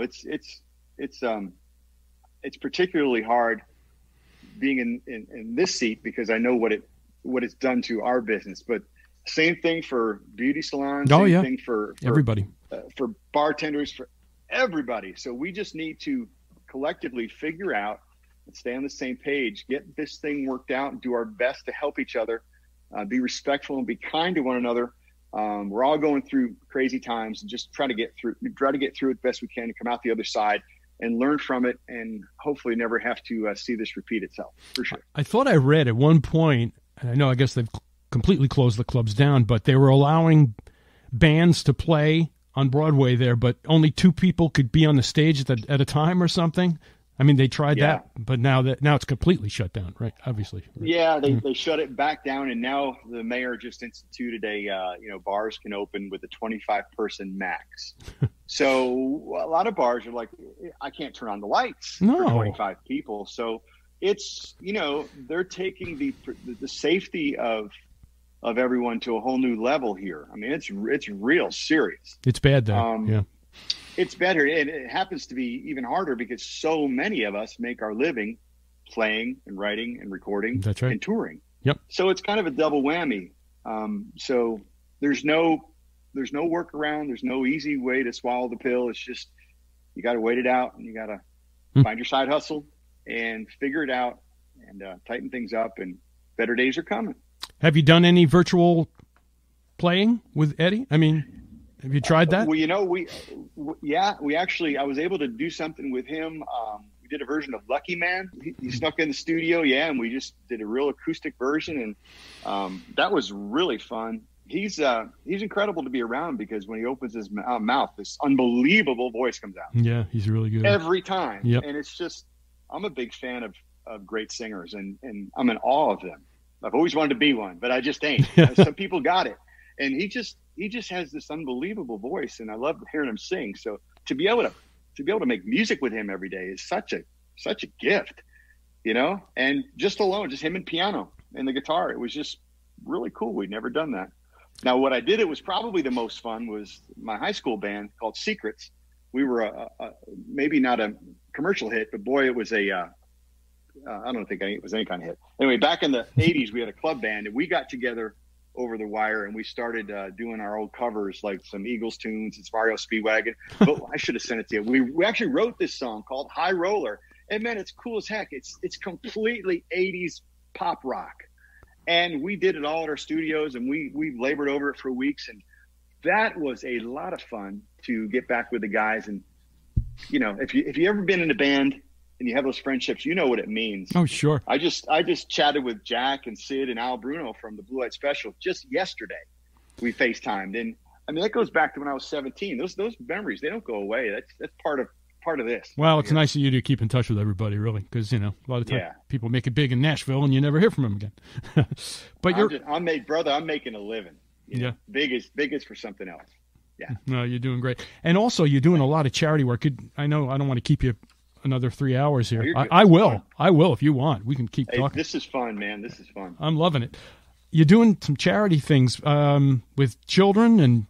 S4: it's particularly hard being in this seat, because I know what it's done to our business. But same thing for beauty salons. Same thing for
S3: everybody,
S4: for bartenders, for everybody. So we just need to collectively figure out and stay on the same page, get this thing worked out, and do our best to help each other, be respectful and be kind to one another. We're all going through crazy times, and just try to get through it best we can and come out the other side and learn from it, and hopefully never have to see this repeat itself, for sure.
S3: I thought I read at one point, and I guess they've completely closed the clubs down, but they were allowing bands to play on Broadway there, but only 2 people could be on the stage at a time or something. I mean, they tried that, but now it's completely shut down, right? Obviously. Right?
S4: Yeah, they shut it back down, and now the mayor just instituted bars can open with a 25-person max. So a lot of bars are like, I can't turn on the lights for 25 people. So it's, they're taking the safety of everyone to a whole new level here. I mean, it's real serious.
S3: It's bad though.
S4: It's better, and it happens to be even harder because so many of us make our living playing and writing and recording and touring.
S3: Yep.
S4: So it's kind of a double whammy. So there's no workaround. There's no easy way to swallow the pill. It's just, you got to wait it out, and you got to find your side hustle and figure it out, and tighten things up, and better days are coming.
S3: Have you done any virtual playing with Eddie? I mean, have you tried that?
S4: Well, we actually, I was able to do something with him. We did a version of Lucky Man. He snuck in the studio, and we just did a real acoustic version, and that was really fun. He's incredible to be around, because when he opens his mouth, this unbelievable voice comes out.
S3: Yeah, he's really good
S4: every time.
S3: Yep.
S4: And it's just, I'm a big fan of great singers, and I'm in awe of them. I've always wanted to be one, but I just ain't. Some people got it, and he just has this unbelievable voice, and I love hearing him sing. So to be able to make music with him every day is such a gift, and just him and piano and the guitar, it was just really cool. We'd never done that. Now, what I did, it was probably the most fun, was my high school band called Secrets. We were maybe not a commercial hit, but boy, it was a I don't think it was any kind of hit. Anyway, back in the 80s, we had a club band, and we got together over the wire, and we started doing our old covers, like some Eagles tunes and Mario Speedwagon. But I should have sent it to you. We actually wrote this song called High Roller, and man, it's cool as heck. It's completely 80s pop rock, and we did it all at our studios, and we labored over it for weeks, and that was a lot of fun to get back with the guys. And you know, if you ever been in a band and you have those friendships, you know what it means.
S3: Oh, sure.
S4: I just chatted with Jack and Sid and Al Bruno from the Blue Light Special just yesterday. We FaceTimed, and I mean that goes back to when I was 17. Those memories, they don't go away. That's part of this.
S3: Well, it's nice of you to keep in touch with everybody, really, because you know a lot of times people make it big in Nashville and you never hear from them again. But
S4: I'm making a living. You know, big is for something else. Yeah.
S3: No, you're doing great, and also you're doing a lot of charity work. I know I don't want to keep you another 3 hours here. I will if you want. We can keep talking.
S4: This is fun, man. This is fun.
S3: I'm loving it. You're doing some charity things with children, and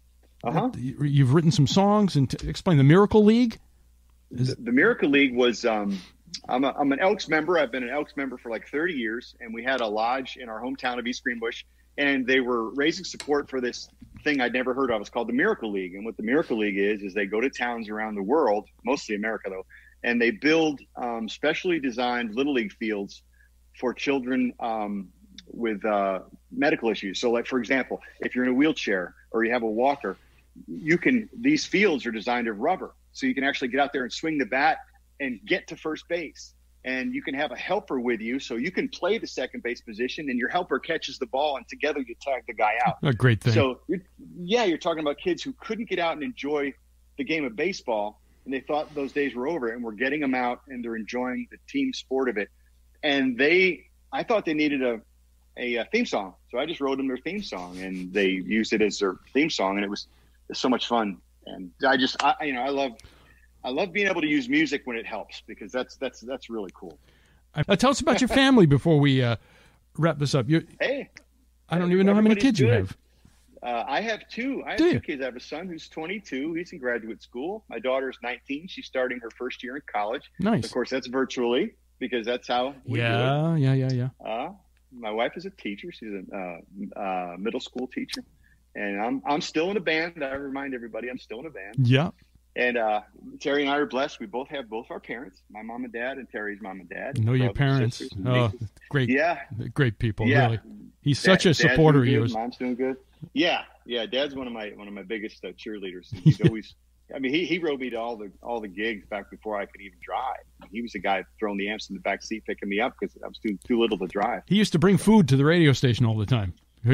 S3: you've written some songs. And explain the Miracle League.
S4: The Miracle League was I'm an Elks member. I've been an Elks member for like 30 years, and we had a lodge in our hometown of East Greenbush, and they were raising support for this thing I'd never heard of. It's called the Miracle League, and what the Miracle League is they go to towns around the world, mostly America though, and they build specially designed Little League fields for children with medical issues. So like, for example, if you're in a wheelchair or you have a walker, these fields are designed of rubber. So you can actually get out there and swing the bat and get to first base. And you can have a helper with you, so you can play the second base position, and your helper catches the ball, and together you tag the guy out.
S3: A great thing.
S4: So, you're talking about kids who couldn't get out and enjoy the game of baseball, and they thought those days were over, and we're getting them out, and they're enjoying the team sport of it. And I thought they needed a theme song, so I just wrote them their theme song, and they used it as their theme song, and it was so much fun. And I love being able to use music when it helps, because that's really cool.
S3: Tell us about your family before we wrap this up. I don't even know how many kids you have.
S4: I have two. I have two kids. I have a son who's 22. He's in graduate school. My daughter's 19. She's starting her first year in college.
S3: Nice.
S4: Of course, that's virtually, because that's how we do
S3: it. Yeah.
S4: My wife is a teacher. She's a middle school teacher. And I'm still in a band. I remind everybody I'm still in a band.
S3: Yeah.
S4: And Terry and I are blessed. We both have both our parents, my mom and dad, and Terry's mom and dad.
S3: I know your parents. Oh, great.
S4: Yeah.
S3: Great people, really. He's such a supporter of yours.
S4: Mom's doing good. Yeah. Dad's one of my biggest cheerleaders. He's always he rode me to all the gigs back before I could even drive. He was the guy throwing the amps in the back seat, picking me up because I was too little to drive.
S3: He used to bring food to the radio station all the time.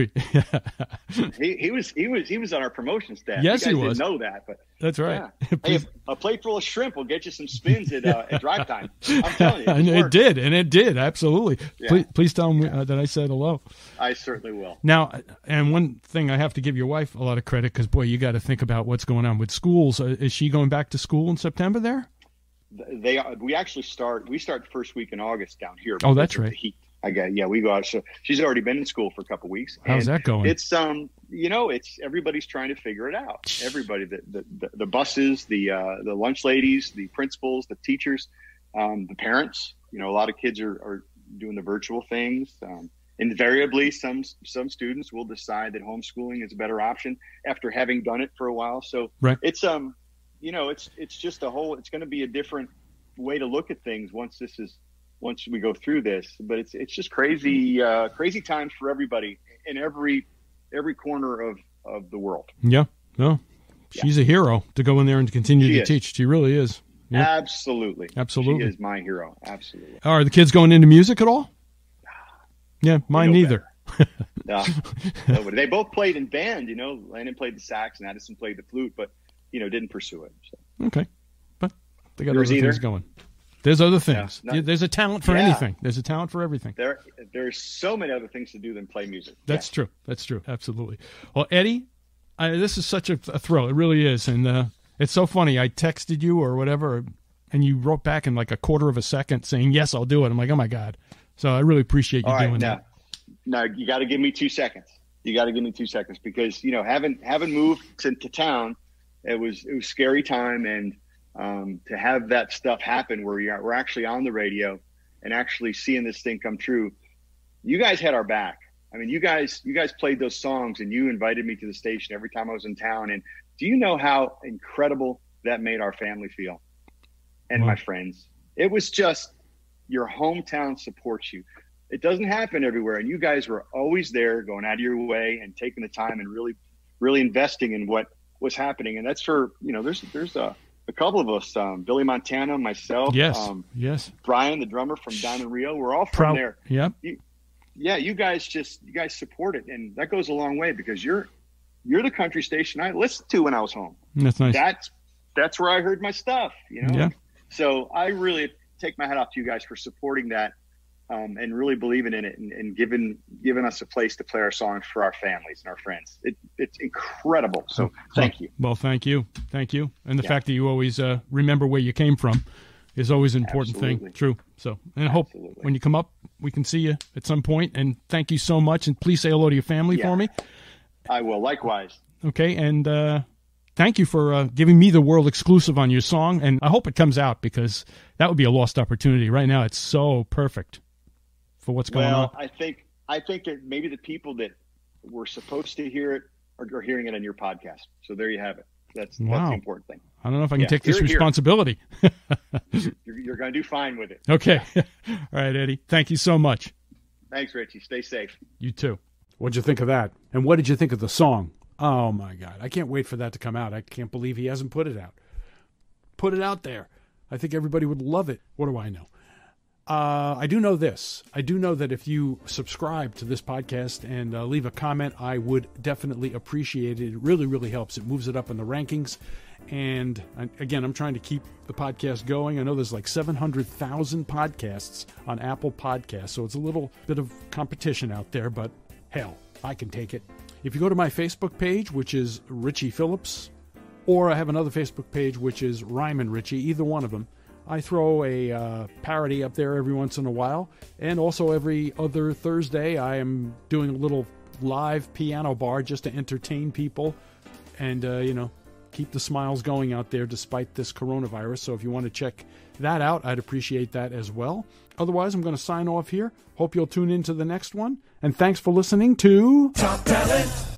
S4: he was on our promotion staff.
S3: Yes,
S4: you guys
S3: he was.
S4: Didn't know that, but
S3: that's right.
S4: Yeah. Hey, a plate full of shrimp will get you some spins at drive time. I'm telling you,
S3: it did absolutely. Yeah. Please tell him that I said hello.
S4: I certainly will.
S3: Now, and one thing, I have to give your wife a lot of credit, because boy, you got to think about what's going on with schools. Is she going back to school in September there?
S4: We start the first week in August down here.
S3: Oh, that's right.
S4: The heat. We go out. So she's already been in school for a couple of weeks.
S3: How's that going?
S4: It's it's everybody's trying to figure it out. Everybody, the buses, the lunch ladies, the principals, the teachers, the parents. A lot of kids are doing the virtual things. Invariably, some students will decide that homeschooling is a better option after having done it for a while. So
S3: right.
S4: It's it's just it's going to be a different way to look at things once we go through this, but it's just crazy times for everybody in every corner of the world.
S3: Yeah. No, she's a hero to go in there and continue to teach. She really is. Yeah.
S4: Absolutely.
S3: She
S4: is my hero. Absolutely.
S3: Are the kids going into music at all? Yeah, mine neither.
S4: Nobody. They both played in band, Landon played the sax and Addison played the flute, but, didn't pursue it. So.
S3: Okay. But they got other things going. There's other things. There's a talent for anything. There's a talent for everything.
S4: There's so many other things to do than play music.
S3: That's true. That's true. Absolutely. Well, Eddie, this is such a thrill. It really is. And it's so funny. I texted you or whatever, and you wrote back in like a quarter of a second saying, yes, I'll do it. I'm like, oh, my God. So I really appreciate you doing that.
S4: No, you got to give me 2 seconds. Because, having moved to town, it was a scary time. And to have that stuff happen where we're actually on the radio and actually seeing this thing come true, you guys had our back. I mean, you guys played those songs, and you invited me to the station every time I was in town. And do you know how incredible that made our family feel and my friends? It was just, your hometown supports you. It doesn't happen everywhere. And you guys were always there, going out of your way and taking the time and really, really investing in what was happening. And that's for, there's a couple of us, Billy Montana, myself,
S3: yes,
S4: Brian, the drummer from Diamond Rio. We're all from there.
S3: Yep.
S4: You guys support it, and that goes a long way, because you're the country station I listened to when I was home.
S3: That's nice.
S4: That's where I heard my stuff,
S3: Yeah.
S4: So I really take my hat off to you guys for supporting that, and really believing in it, and giving us a place to play our songs for our families and our friends. It's incredible. So thank you.
S3: Well, thank you. And the fact that you always remember where you came from is always an important thing. True. So, and I hope when you come up, we can see you at some point. And thank you so much. And please say hello to your family for me.
S4: I will. Likewise.
S3: Okay. And thank you for giving me the world exclusive on your song. And I hope it comes out, because that would be a lost opportunity. Right now, it's so perfect for what's going on.
S4: I think that maybe the people that were supposed to hear it are hearing it on your podcast. So there you have it. That's the important thing.
S3: I don't know if I can take this responsibility.
S4: You're going to do fine with it.
S3: Okay. All right, Eddie. Thank you so much.
S4: Thanks, Richie. Stay safe.
S3: You too. What'd you think of that? And what did you think of the song? Oh, my God. I can't wait for that to come out. I can't believe he hasn't put it out. Put it out there. I think everybody would love it. What do I know? I do know this. I do know that if you subscribe to this podcast and leave a comment, I would definitely appreciate it. It really, really helps. It moves it up in the rankings. And again, I'm trying to keep the podcast going. I know there's like 700,000 podcasts on Apple Podcasts, so it's a little bit of competition out there, but hell, I can take it. If you go to my Facebook page, which is Richie Phillips, or I have another Facebook page, which is Ryman Richie, either one of them, I throw a parody up there every once in a while. And also every other Thursday, I am doing a little live piano bar just to entertain people and, keep the smiles going out there despite this coronavirus. So if you want to check that out, I'd appreciate that as well. Otherwise, I'm going to sign off here. Hope you'll tune in to the next one. And thanks for listening to Top Talent.